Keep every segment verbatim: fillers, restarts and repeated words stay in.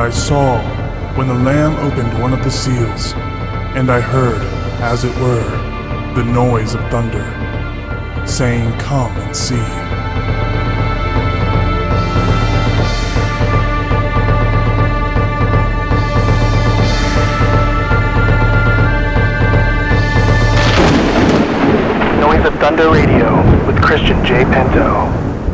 I saw when the Lamb opened one of the seals, and I heard, as it were, the noise of thunder, saying, "Come and see." Noise of Thunder Radio with Christian J. Pinto.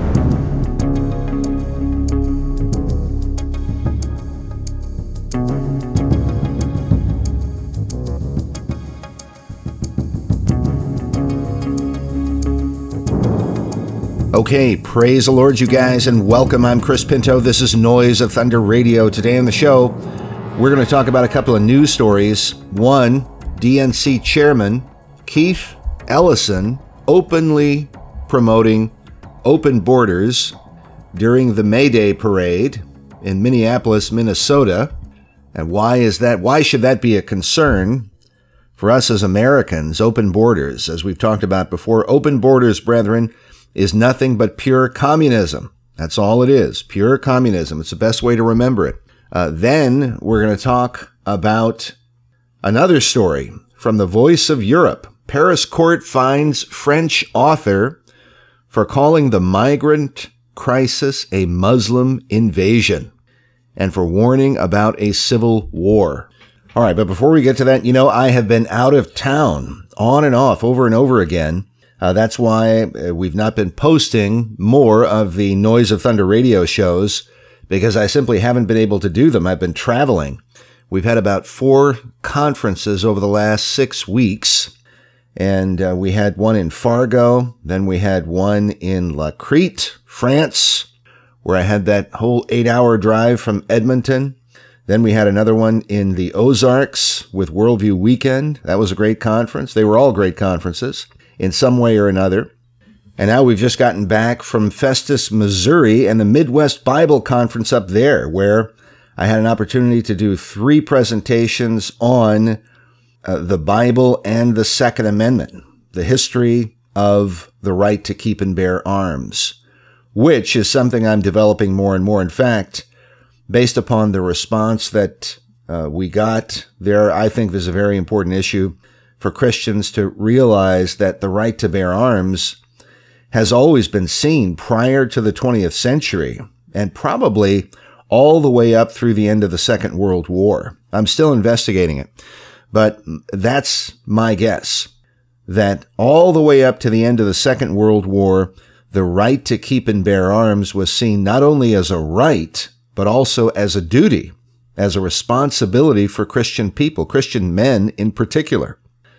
Okay, praise the Lord, you guys, and welcome. I'm Chris Pinto. This is Noise of Thunder Radio. Today on the show, we're going to talk about a couple of news stories. One, D N C Chairman Keith Ellison openly promoting open borders during the May Day parade in Minneapolis, Minnesota. And why is that? Why should that be a concern for us as Americans? Open borders, as we've talked about before, open borders, brethren, is nothing but pure communism. That's all it is, pure communism. It's the best way to remember it. Uh, then we're going to talk about another story from the Voice of Europe. Paris court finds French author for calling the migrant crisis a Muslim invasion and for warning about a civil war. All right, but before we get to that, you know, I have been out of town on and off over and over again. Uh, that's why we've not been posting more of the Noise of Thunder radio shows, because I simply haven't been able to do them. I've been traveling. We've had about four conferences over the last six weeks, and uh, we had one in Fargo, then we had one in La Crete, France, where I had that whole eight-hour drive from Edmonton. Then we had another one in the Ozarks with Worldview Weekend. That was a great conference. They were all great conferences in some way or another. And now we've just gotten back from Festus, Missouri, and the Midwest Bible Conference up there, where I had an opportunity to do three presentations on uh, the Bible and the Second Amendment, the history of the right to keep and bear arms, which is something I'm developing more and more. In fact, based upon the response that uh, we got there, I think this is a very important issue for Christians to realize that the right to bear arms has always been seen prior to the twentieth century and probably all the way up through the end of the Second World War. I'm still investigating it, but that's my guess, that all the way up to the end of the Second World War, the right to keep and bear arms was seen not only as a right, but also as a duty, as a responsibility for Christian people, Christian men in particular.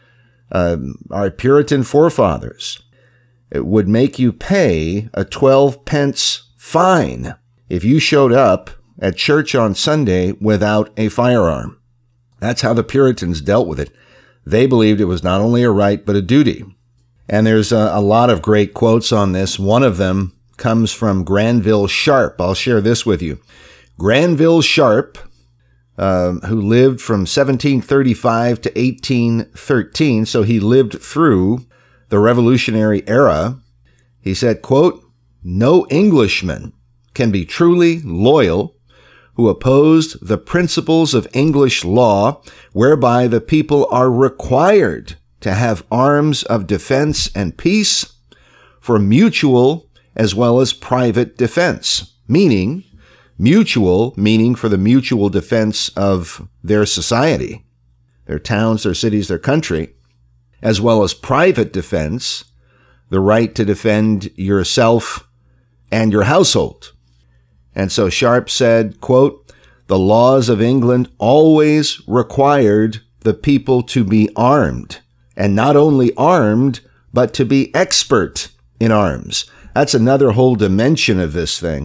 Uh, our Puritan forefathers, it would make you pay a twelve pence fine if you showed up at church on Sunday without a firearm. That's how the Puritans dealt with it. They believed it was not only a right, but a duty. And there's a, a lot of great quotes on this. One of them comes from Granville Sharp. I'll share this with you. Granville Sharp, Uh, who lived from seventeen thirty-five to eighteen thirteen, so he lived through the Revolutionary era. He said, quote, "No Englishman can be truly loyal who opposed the principles of English law whereby the people are required to have arms of defense and peace for mutual as well as private defense," meaning mutual, meaning for the mutual defense of their society, their towns, their cities, their country, as well as private defense, the right to defend yourself and your household. And so Sharp said, quote, "The laws of England always required the people to be armed, and not only armed, but to be expert in arms." That's another whole dimension of this thing,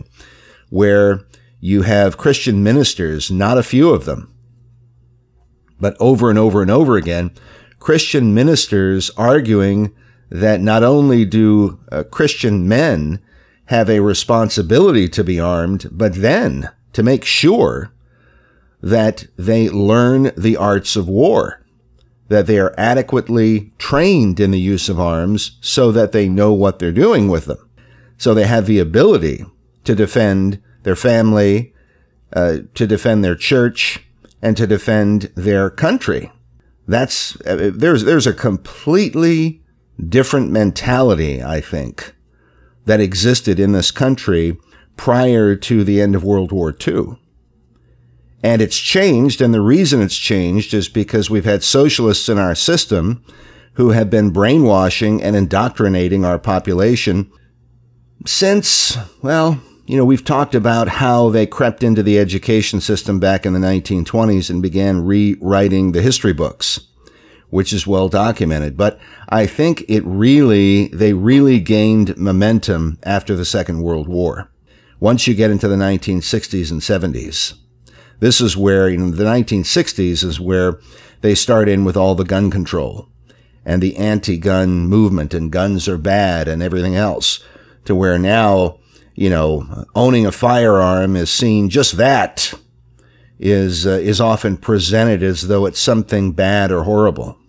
where you have Christian ministers, not a few of them, but over and over and over again, Christian ministers arguing that not only do uh, Christian men have a responsibility to be armed, but then to make sure that they learn the arts of war, that they are adequately trained in the use of arms so that they know what they're doing with them, so they have the ability to defend their family uh, to defend their church and to defend their country. That's uh, there's there's a completely different mentality, I think, that existed in this country prior to the end of World War Two. And it's changed, and the reason it's changed is because we've had socialists in our system who have been brainwashing and indoctrinating our population since, well, you know, we've talked about how they crept into the education system back in the nineteen twenties and began rewriting the history books, which is well documented. But I think it really, they really gained momentum after the Second World War. Once you get into the nineteen sixties and seventies, this is where, you know, the nineteen sixties is where they start in with all the gun control and the anti-gun movement and guns are bad and everything else, to where now, you know, owning a firearm is seen, just that is uh, is often presented as though it's something bad or horrible.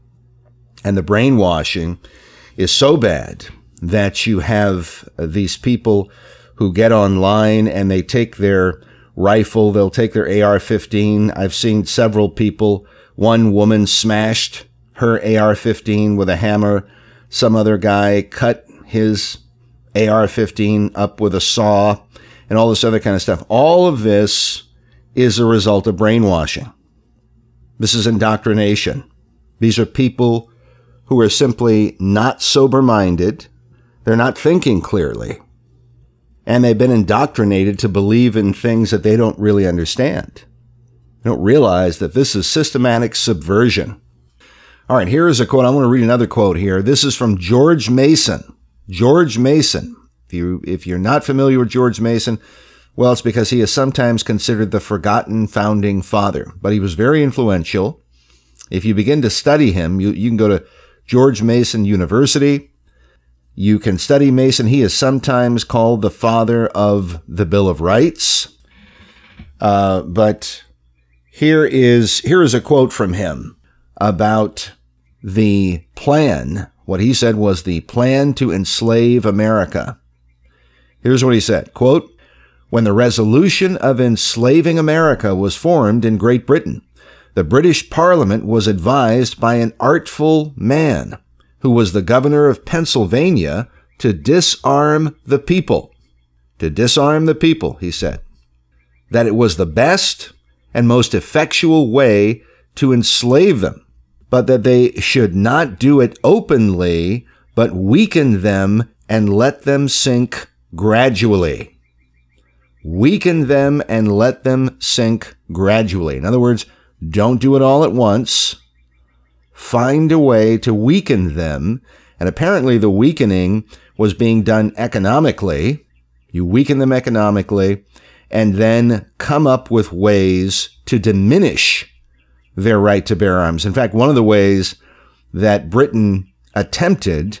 And the brainwashing is so bad that you have these people who get online and they take their rifle, they'll take their A R fifteen. I've seen several people, one woman smashed her A R fifteen with a hammer. Some other guy cut his A R fifteen up with a saw and all this other kind of stuff. All of this is a result of brainwashing. This is indoctrination. These are people who are simply not sober-minded. They're not thinking clearly. And they've been indoctrinated to believe in things that they don't really understand. They don't realize that this is systematic subversion. All right, here is a quote. I want to read another quote here. This is from George Mason. George Mason. If you, if you're not familiar with George Mason, well, it's because he is sometimes considered the forgotten founding father, but he was very influential. If you begin to study him, you, you can go to George Mason University. You can study Mason. He is sometimes called the father of the Bill of Rights. Uh, but here is, here is a quote from him about the plan. What he said was the plan to enslave America. Here's what he said, quote, "When the resolution of enslaving America was formed in Great Britain, the British Parliament was advised by an artful man who was the governor of Pennsylvania to disarm the people. To disarm the people, he said. That it was the best and most effectual way to enslave them, but that they should not do it openly, but weaken them and let them sink gradually. Weaken them and let them sink gradually." In other words, don't do it all at once. Find a way to weaken them. And apparently the weakening was being done economically. You weaken them economically and then come up with ways to diminish their right to bear arms. In fact, one of the ways that Britain attempted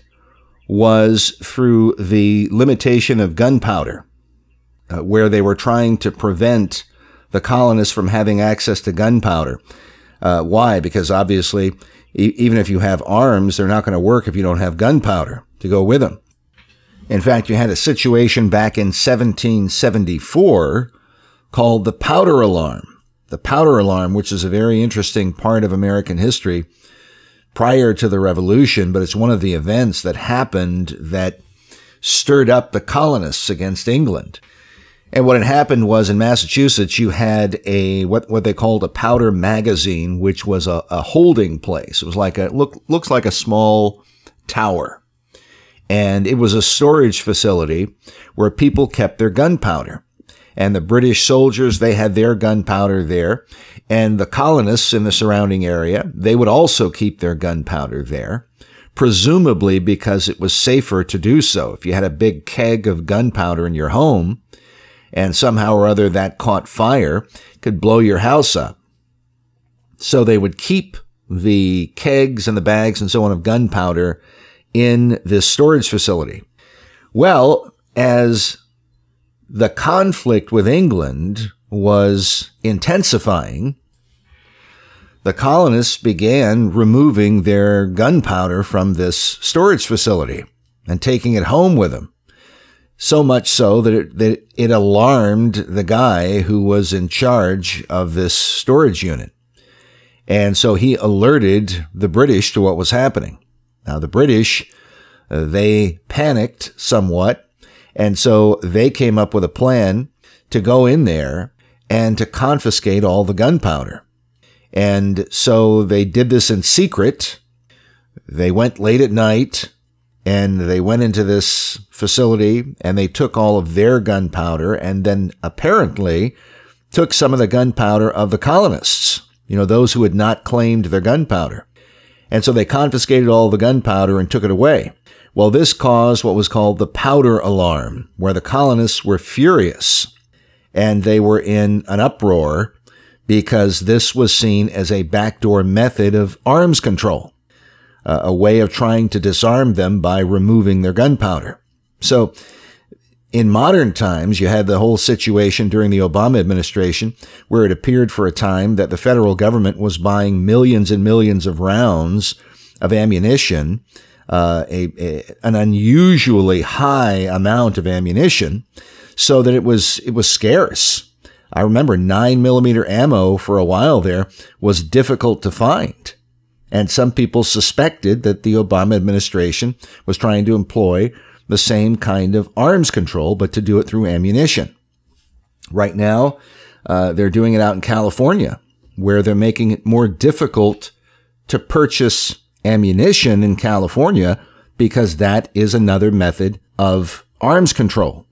was through the limitation of gunpowder, uh, where they were trying to prevent the colonists from having access to gunpowder. Uh, why? Because obviously, e- even if you have arms, they're not going to work if you don't have gunpowder to go with them. In fact, you had a situation back in seventeen seventy-four called the powder alarm. The powder alarm, which is a very interesting part of American history prior to the Revolution, but it's one of the events that happened that stirred up the colonists against England. And what had happened was in Massachusetts, you had a what what they called a powder magazine, which was a, a holding place. It was like a look looks like a small tower, and it was a storage facility where people kept their gunpowder. And the British soldiers, they had their gunpowder there, and the colonists in the surrounding area, they would also keep their gunpowder there, presumably because it was safer to do so. If you had a big keg of gunpowder in your home, and somehow or other that caught fire, it could blow your house up. So they would keep the kegs and the bags and so on of gunpowder in this storage facility. Well, as the conflict with England was intensifying, the colonists began removing their gunpowder from this storage facility and taking it home with them. So much so that it, that it alarmed the guy who was in charge of this storage unit. And so he alerted the British to what was happening. Now, the British, uh, they panicked somewhat, and so they came up with a plan to go in there and to confiscate all the gunpowder. And so they did this in secret. They went late at night, and they went into this facility, and they took all of their gunpowder, and then apparently took some of the gunpowder of the colonists, you know, those who had not claimed their gunpowder. And so they confiscated all the gunpowder and took it away. Well, this caused what was called the powder alarm, where the colonists were furious, and they were in an uproar because this was seen as a backdoor method of arms control, uh, a way of trying to disarm them by removing their gunpowder. So in modern times, you had the whole situation during the Obama administration where it appeared for a time that the federal government was buying millions and millions of rounds of ammunition, uh, a, a, an unusually high amount of ammunition, so that it was, it was scarce. I remember nine millimeter ammo for a while there was difficult to find. And some people suspected that the Obama administration was trying to employ the same kind of arms control, but to do it through ammunition. Right now, uh, they're doing it out in California, where they're making it more difficult to purchase ammunition in California because that is another method of arms control.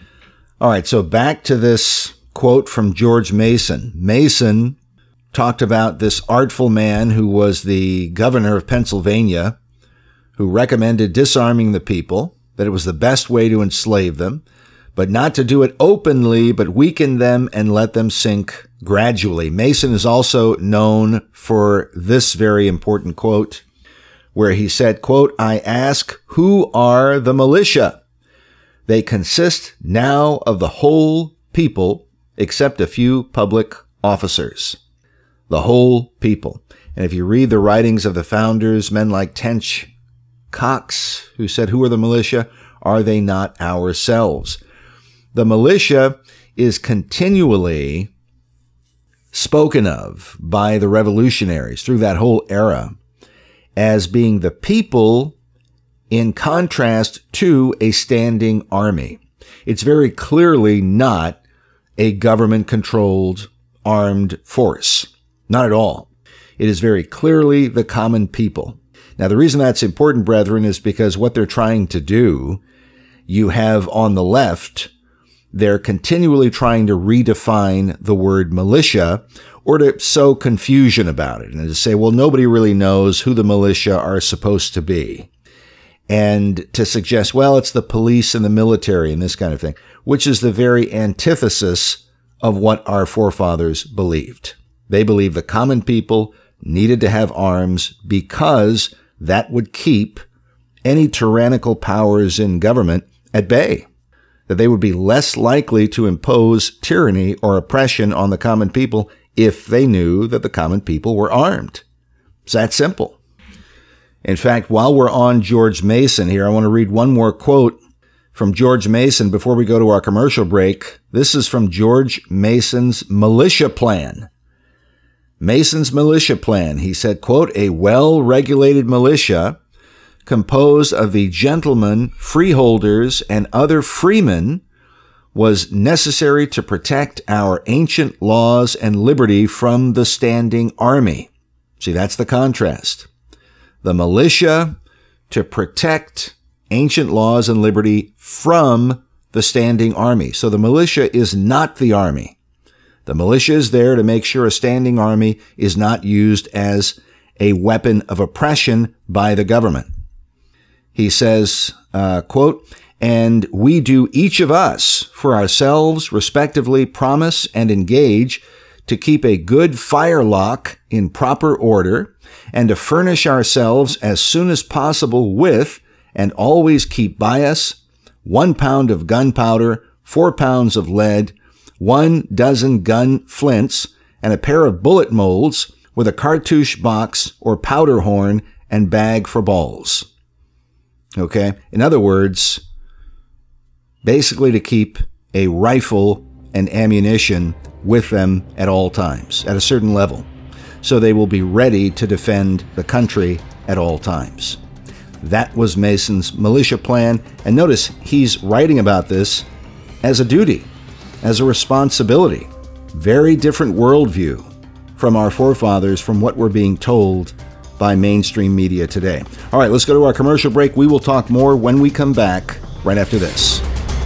All right, so back to this quote from George Mason. Mason talked about this artful man who was the governor of Pennsylvania, who recommended disarming the people, that it was the best way to enslave them, but not to do it openly, but weaken them and let them sink gradually. Mason is also known for this very important quote, where he said, quote, "I ask, who are the militia? They consist now of the whole people, except a few public officers." The whole people. And if you read the writings of the founders, men like Tench Cox, who said, who are the militia? Are they not ourselves? The militia is continually spoken of by the revolutionaries through that whole era as being the people in contrast to a standing army. It's very clearly not a government-controlled armed force. Not at all. It is very clearly the common people. Now, the reason that's important, brethren, is because what they're trying to do, you have on the left, they're continually trying to redefine the word militia or to sow confusion about it and to say, well, nobody really knows who the militia are supposed to be. And to suggest, well, it's the police and the military and this kind of thing, which is the very antithesis of what our forefathers believed. They believed the common people needed to have arms because that would keep any tyrannical powers in government at bay, that they would be less likely to impose tyranny or oppression on the common people if they knew that the common people were armed. It's that simple. In fact, while we're on George Mason here, I want to read one more quote from George Mason before we go to our commercial break. This is from George Mason's militia plan. Mason's militia plan. He said, quote, "A well-regulated militia composed of the gentlemen, freeholders, and other freemen was necessary to protect our ancient laws and liberty from the standing army." See, that's the contrast. The militia to protect ancient laws and liberty from the standing army. So the militia is not the army. The militia is there to make sure a standing army is not used as a weapon of oppression by the government. He says, uh, quote, "And we do each of us for ourselves respectively promise and engage to keep a good firelock in proper order and to furnish ourselves as soon as possible with and always keep by us one pound of gunpowder, four pounds of lead, one dozen gun flints, and a pair of bullet molds with a cartouche box or powder horn and bag for balls." Okay? In other words, basically to keep a rifle and ammunition with them at all times, at a certain level, so they will be ready to defend the country at all times. That was Mason's militia plan, and notice he's writing about this as a duty, as a responsibility. Very different worldview from our forefathers, from what we're being told by mainstream media today. All right, let's go to our commercial break. We will talk more when we come back right after this.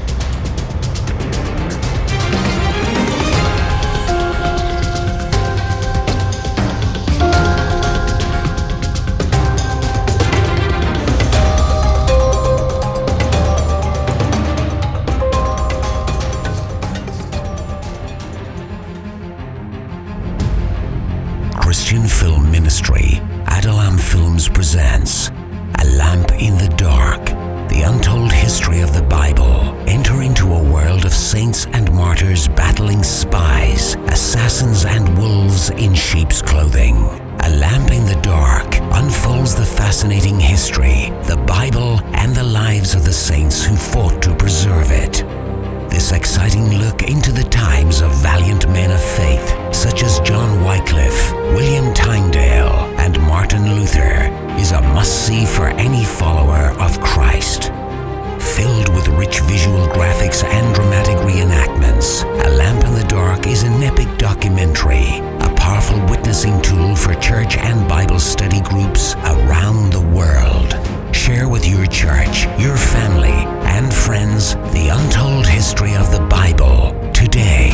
Christian Film Ministry, Adulam Films presents A Lamp in the Dark, the untold history of the Bible. Enter into a world of saints and martyrs battling spies, assassins, and wolves in sheep's clothing. A Lamp in the Dark unfolds the fascinating history, the Bible, and the lives of the saints who fought to preserve it. This exciting look into the times of valiant men of faith, such as John Wycliffe, William Tyndale, and Martin Luther, is a must-see for any follower of Christ. Filled with rich visual graphics and dramatic reenactments, A Lamp in the Dark is an epic documentary, a powerful witnessing tool for church and Bible study groups around the world. Share with your church, your family, and friends the untold history of the Bible today.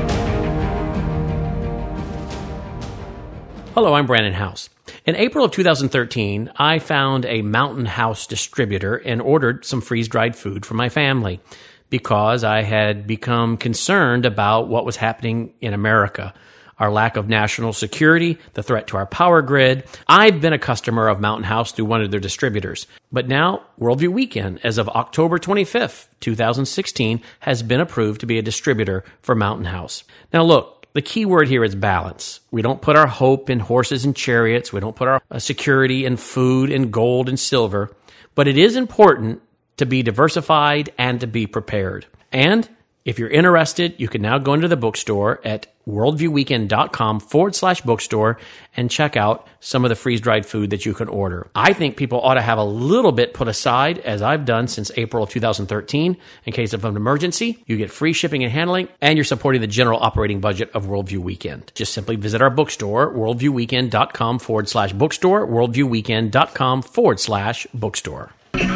Hello, I'm Brandon House. In April of two thousand thirteen, I found a Mountain House distributor and ordered some freeze-dried food for my family because I had become concerned about what was happening in America. Our lack of national security, the threat to our power grid. I've been a customer of Mountain House through one of their distributors. But now, Worldview Weekend, as of October twenty-fifth, two thousand sixteen, has been approved to be a distributor for Mountain House. Now look, the key word here is balance. We don't put our hope in horses and chariots. We don't put our security in food and gold and silver. But it is important to be diversified and to be prepared. And if you're interested, you can now go into the bookstore at worldviewweekend.com forward slash bookstore and check out some of the freeze-dried food that you can order. I think people ought to have a little bit put aside, as I've done since April of two thousand thirteen. In case of an emergency, you get free shipping and handling, and you're supporting the general operating budget of Worldview Weekend. Just simply visit our bookstore, worldviewweekend.com forward slash bookstore, worldviewweekend.com forward slash bookstore.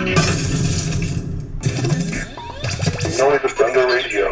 Noise of Thunder Radio.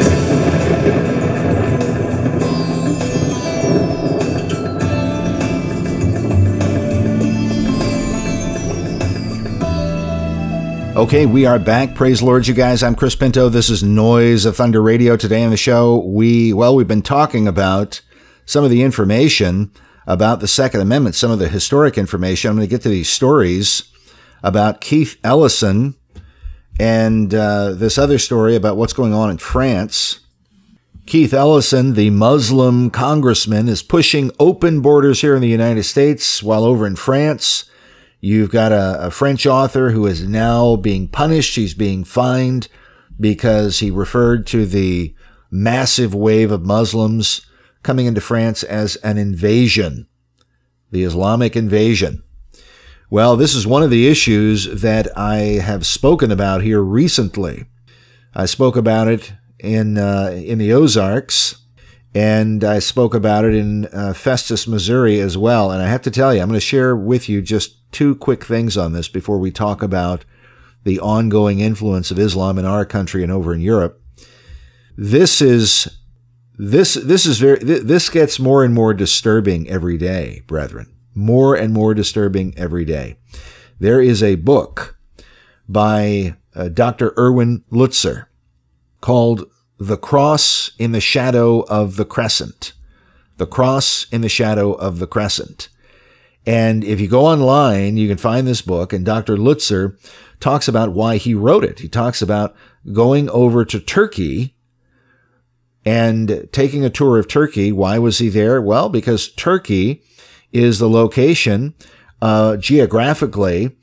Okay, we are back. Praise the Lord, you guys. I'm Chris Pinto. This is Noise of Thunder Radio. Today on the show, we, well, we've been talking about some of the information about the Second Amendment, some of the historic information. I'm going to get to these stories about Keith Ellison and uh, this other story about what's going on in France. Keith Ellison, the Muslim congressman, is pushing open borders here in the United States, while over in France, you've got a, a French author who is now being punished. He's being fined because he referred to the massive wave of Muslims coming into France as an invasion, the Islamic invasion. Well, this is one of the issues that I have spoken about here recently. I spoke about it in uh, in the Ozarks, and I spoke about it in uh, Festus, Missouri as well. And I have to tell you, I'm going to share with you just two quick things on this before we talk about the ongoing influence of Islam in our country and over in Europe. This is this this is very this gets more and more disturbing every day, brethren. More and more disturbing every day. There is a book by uh, Doctor Erwin Lutzer called The Cross in the Shadow of the Crescent. The Cross in the Shadow of the Crescent. And if you go online, you can find this book, and Doctor Lutzer talks about why he wrote it. He talks about going over to Turkey and taking a tour of Turkey. Why was he there? Well, because Turkey is the location uh, geographically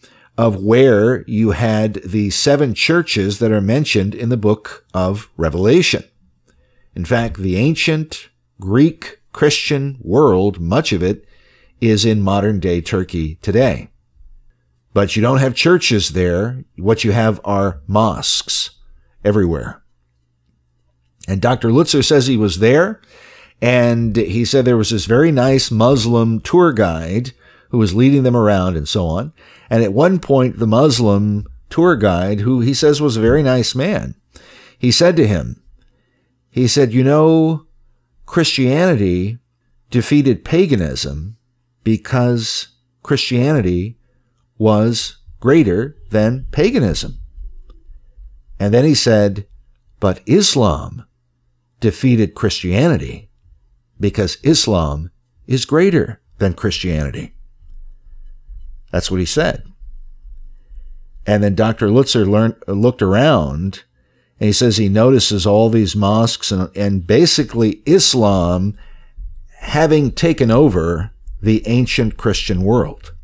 of where you had the seven churches that are mentioned in the book of Revelation. In fact, the ancient Greek Christian world, much of it, is in modern-day Turkey today. But you don't have churches there. What you have are mosques everywhere. And Doctor Lutzer says he was there, and he said there was this very nice Muslim tour guide who was leading them around and so on. And at one point, the Muslim tour guide, who he says was a very nice man, he said to him, he said, you know, Christianity defeated paganism because Christianity was greater than paganism. And then he said, but Islam defeated Christianity because Islam is greater than Christianity. That's what he said. And then Doctor Lutzer learned, looked around, and he says he notices all these mosques and, and basically Islam having taken over the ancient Christian world.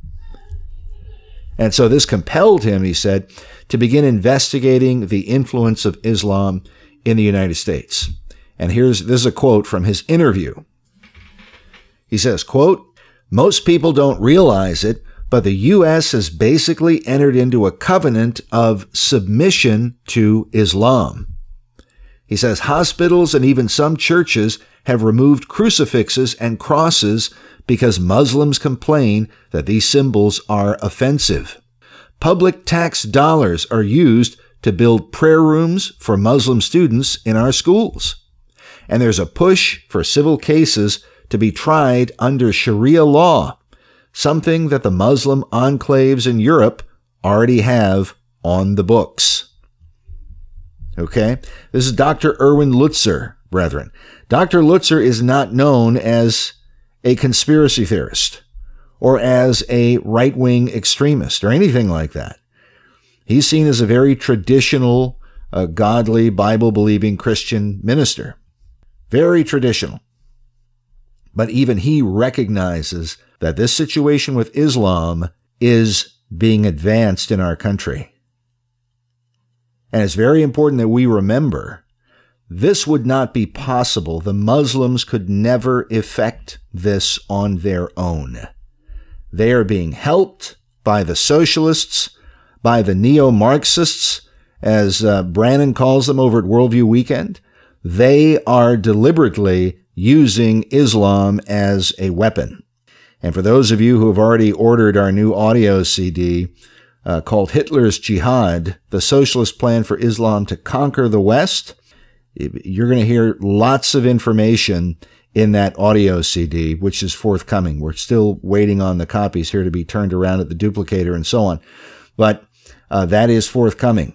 And so this compelled him, he said, to begin investigating the influence of Islam in the United States. And here's this is a quote from his interview. He says, quote, most people don't realize it, but the U S has basically entered into a covenant of submission to Islam. He says hospitals and even some churches have removed crucifixes and crosses because Muslims complain that these symbols are offensive. Public tax dollars are used to build prayer rooms for Muslim students in our schools. And there's a push for civil cases to be tried under Sharia law, something that the Muslim enclaves in Europe already have on the books. Okay? This is Doctor Erwin Lutzer, brethren. Doctor Lutzer is not known as a conspiracy theorist or as a right-wing extremist or anything like that. He's seen as a very traditional, uh, godly, Bible-believing Christian minister. Very traditional. But even he recognizes that this situation with Islam is being advanced in our country. And it's very important that we remember this would not be possible. The Muslims could never effect this on their own. They are being helped by the socialists, by the neo-Marxists, as uh, Brannon calls them over at Worldview Weekend. They are deliberately using Islam as a weapon. And for those of you who have already ordered our new audio C D uh, called Hitler's Jihad, The Socialist Plan for Islam to Conquer the West, you're going to hear lots of information in that audio C D, which is forthcoming. We're still waiting on the copies here to be turned around at the duplicator and so on. But uh, that is forthcoming.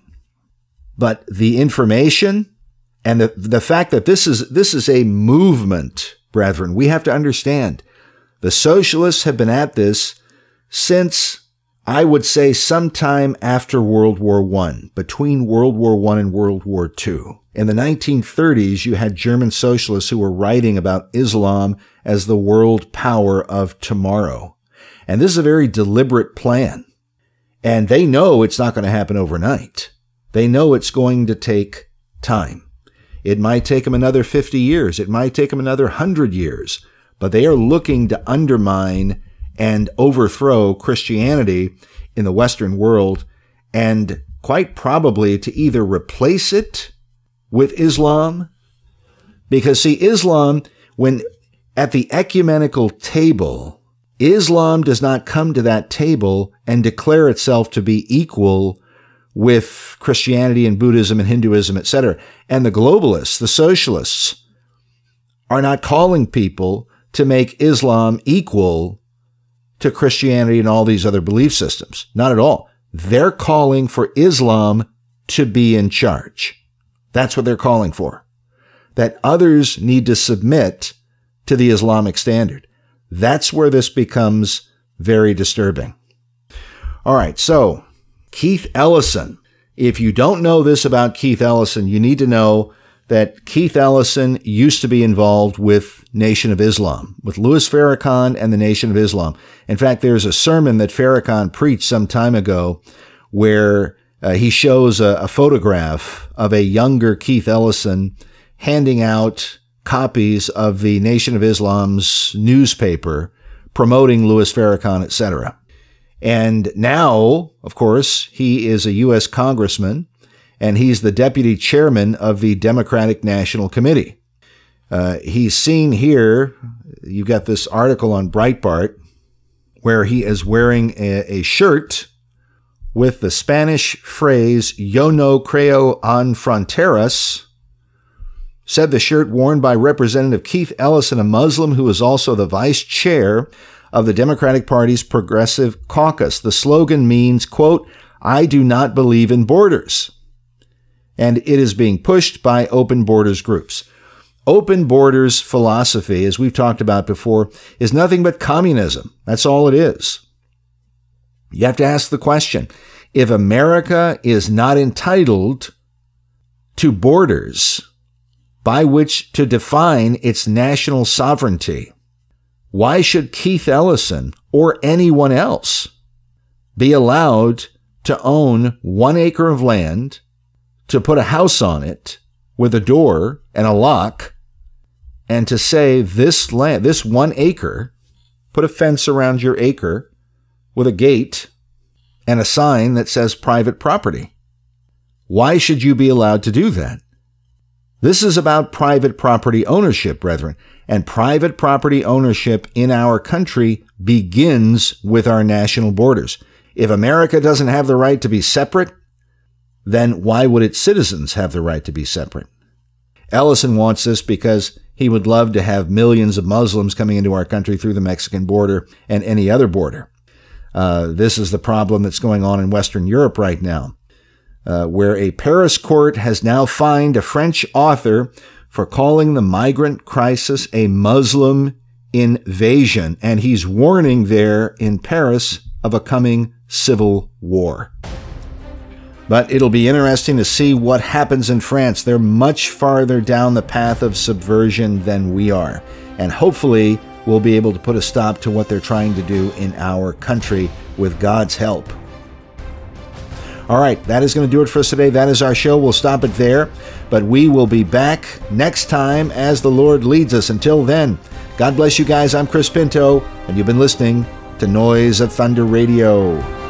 But the information and the, the fact that this is, this is a movement, brethren, we have to understand. The socialists have been at this since, I would say, sometime after World War One, between World War One and World War Two. In the nineteen thirties, you had German socialists who were writing about Islam as the world power of tomorrow. And this is a very deliberate plan. And they know it's not going to happen overnight. They know it's going to take time. It might take them another fifty years. It might take them another one hundred years. But they are looking to undermine and overthrow Christianity in the Western world, and quite probably to either replace it with Islam, because see, Islam, when at the ecumenical table, Islam does not come to that table and declare itself to be equal with Christianity and Buddhism and Hinduism, et cetera. And the globalists, the socialists, are not calling people to make Islam equal to Christianity and all these other belief systems. Not at all. They're calling for Islam to be in charge. That's what they're calling for. That others need to submit to the Islamic standard. That's where this becomes very disturbing. All right, so Keith Ellison. If you don't know this about Keith Ellison, you need to know that Keith Ellison used to be involved with Nation of Islam, with Louis Farrakhan and the Nation of Islam. In fact, there's a sermon that Farrakhan preached some time ago where uh, he shows a, a photograph of a younger Keith Ellison handing out copies of the Nation of Islam's newspaper promoting Louis Farrakhan, et cetera. And now, of course, he is a U S congressman, and he's the deputy chairman of the Democratic National Committee. Uh, he's seen here, you've got this article on Breitbart, where he is wearing a, a shirt with the Spanish phrase, "Yo no creo en fronteras," said the shirt worn by Representative Keith Ellison, a Muslim who is also the vice chair of the Democratic Party's Progressive Caucus. The slogan means, quote, "I do not believe in borders." And it is being pushed by open borders groups. Open borders philosophy, as we've talked about before, is nothing but communism. That's all it is. You have to ask the question, if America is not entitled to borders by which to define its national sovereignty, why should Keith Ellison or anyone else be allowed to own one acre of land, to put a house on it with a door and a lock, and to say this land, this one acre, put a fence around your acre with a gate and a sign that says private property? Why should you be allowed to do that? This is about private property ownership, brethren, and private property ownership in our country begins with our national borders. If America doesn't have the right to be separate, then why would its citizens have the right to be separate? Ellison wants this because he would love to have millions of Muslims coming into our country through the Mexican border and any other border. Uh, this is the problem that's going on in Western Europe right now, uh, where a Paris court has now fined a French author for calling the migrant crisis a Muslim invasion, and he's warning there in Paris of a coming civil war. But it'll be interesting to see what happens in France. They're much farther down the path of subversion than we are. And hopefully we'll be able to put a stop to what they're trying to do in our country with God's help. All right, that is going to do it for us today. That is our show. We'll stop it there. But we will be back next time as the Lord leads us. Until then, God bless you guys. I'm Chris Pinto, and you've been listening to Noise of Thunder Radio.